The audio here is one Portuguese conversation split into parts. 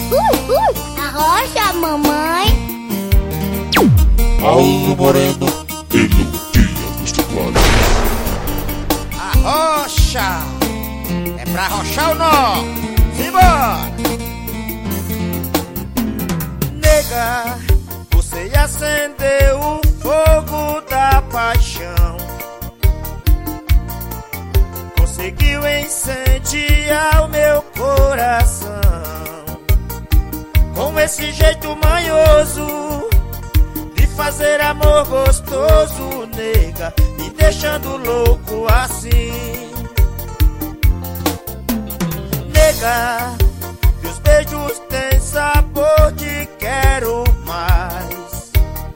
Arrocha, mamãe. Paulo Moreno e Luquinha dos teclados. Arrocha! É pra arrochar ou não? Simbora! Nega, você acendeu o fogo da paixão, conseguiu incendiar o meu coração. Com esse jeito manhoso de fazer amor gostoso, nega, me deixando louco assim. Nega, teus beijos têm sabor de quero mais.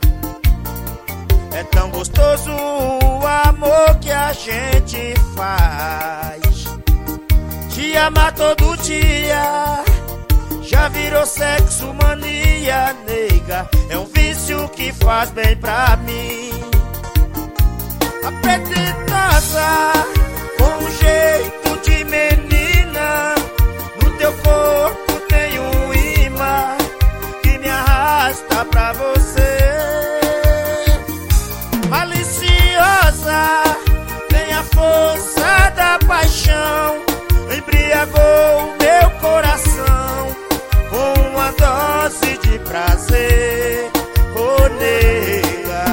É tão gostoso o amor que a gente faz. Te amar todo dia já virou sexo mania, nega. É um vício que faz bem pra mim. Apetitosa, com um jeito de menina, no teu corpo tem um imã que me arrasta pra você. Maliciosa, tem a força da paixão, embriagou o meu coração com uma dose de prazer, oh nega.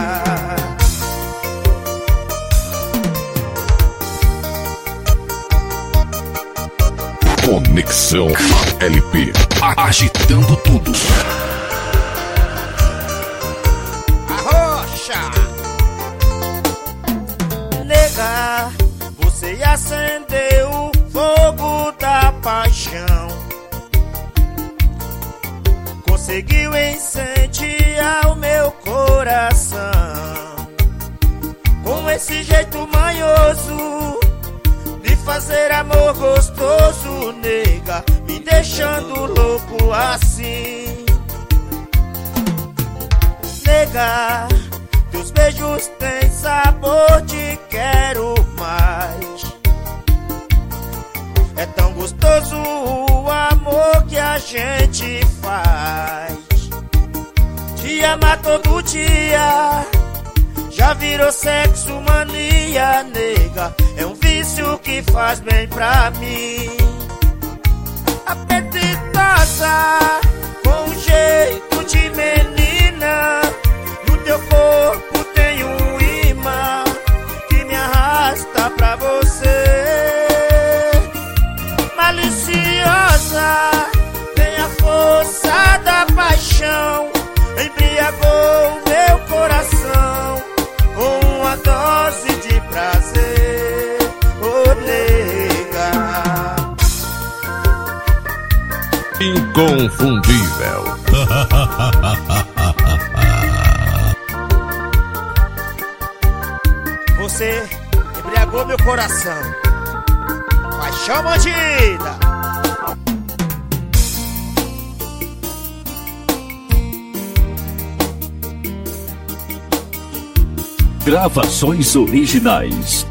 Conexão LP, agitando tudo. Arrocha! Nega, você acendeu o fogo da paixão, conseguiu incendiar o meu coração. Com esse jeito manhoso de fazer amor gostoso, nega, me deixando louco assim. Nega, teus beijos têm sabor de quero mais. É tão gostoso o amor que a gente faz. Te amar todo dia já virou sexo mania, nega. É um vício que faz bem pra mim. Apetitosa, com um jeito de menina, no teu corpo tem um imã que me arrasta pra você. Maliciosa, tem a força da paixão, embriagou o meu coração com uma dose de prazer, oh nega. Inconfundível. Você embriagou meu coração, paixão bandida. Gravações originais